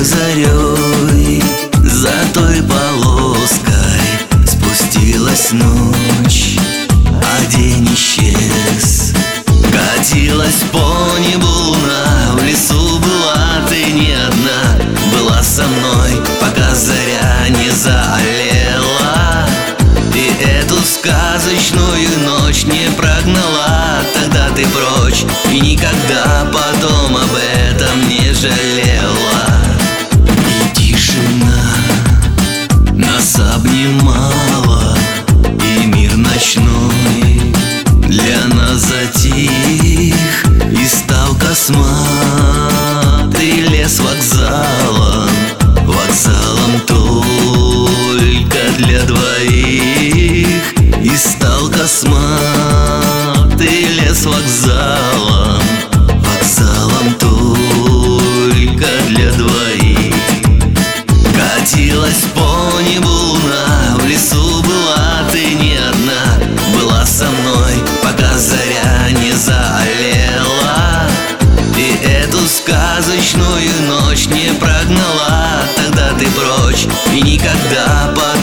зарей, за той полоской спустилась ночь, а день исчез. Катилась по небу луна, в лесу была ты не одна, была со мной, пока заря не заолела. И эту сказочную ночь не прогнала тогда ты прочь, и никогда потом об этом не жалела. И тишина нас обнимала, и мир ночной для нас затих, и стал косматый лес вокзалом, вокзалом только для двоих. И стал косматый лес вокзалом, вокзалом только для двоих. Катилась по небу луна, в лесу была ты не одна, была со мной, пока заря не заолела. И эту сказочную ночь не прогнала тогда ты прочь, и никогда